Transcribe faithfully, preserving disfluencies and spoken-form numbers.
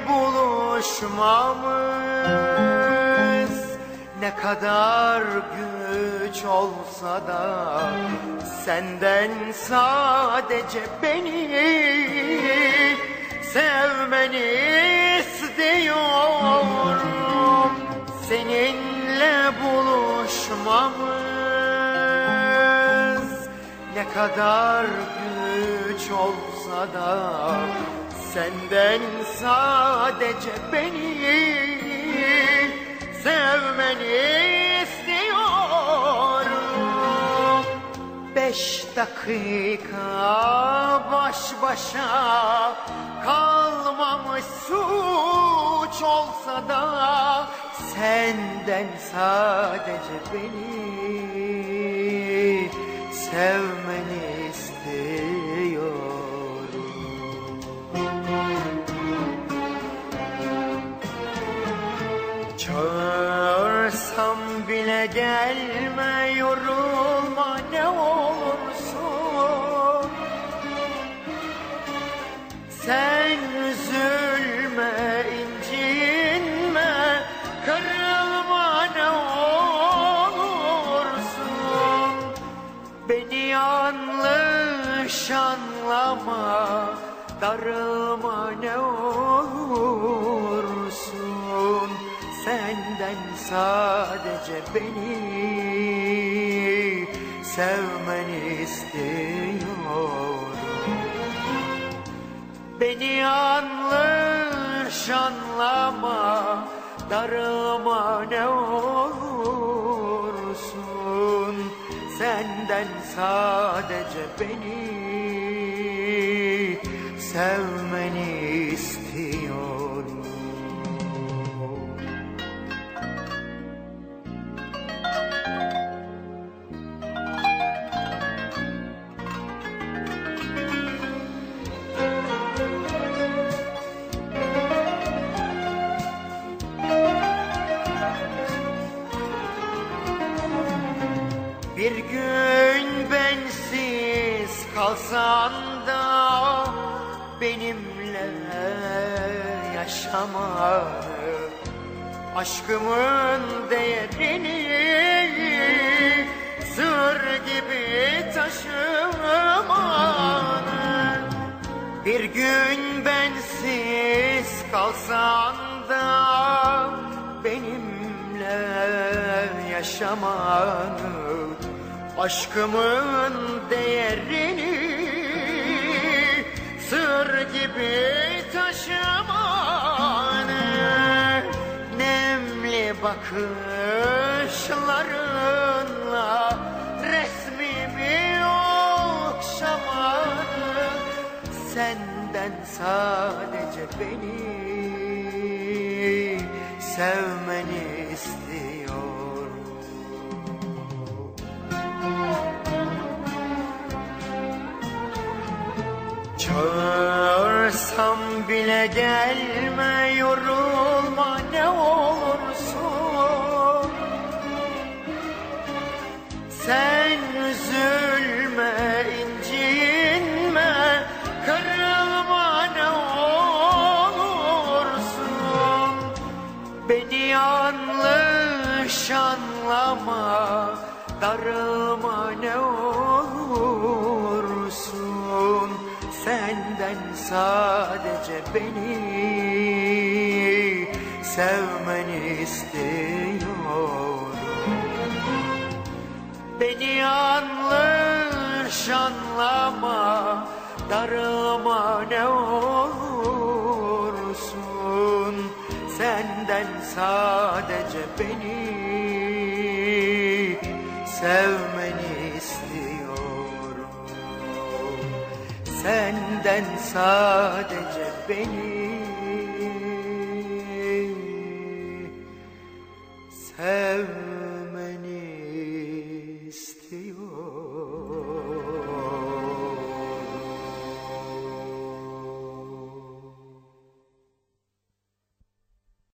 buluşmamız ne kadar güç olsa da senden sadece beni sevmeni istiyorum. Seninle buluşmamız ne kadar güç olsa da senden sadece beni sevmeni istiyorum. Beş dakika baş başa kalmamış suç olsa da senden sadece beni sevmeni istiyorum. Çağırsam bile gelme, yorulma ne olursun. Sen üzülme, incinme, kırılma ne olursun. Beni yanlış anlama, darılma ne olursun. Senden sadece beni sevmeni istiyorum. Beni yanlış anlama, darılma ne olursun. Senden sadece beni sevmeni istiyorum. Bir gün bensiz kalsan da benimle yaşamanı, aşkımın değerini sır gibi taşımanı. Bir gün bensiz kalsan da benimle yaşamanı, aşkımın değerini sır gibi taşımanı. Nemli bakışlarınla resmimi okşamanı. Senden sadece beni sevmeni istiyorum. Çağırsam bile gelme, yorulma ne olursun. Sen üzülme, incinme, kırılma ne olursun. Beni yanlış anlama, darılma ne olursun. Senden sadece beni sevmeni istiyorum. Beni yanlış anlama, darılma ne olursun. Senden sadece beni sevmeni istiyorum. Senden sadece beni sev.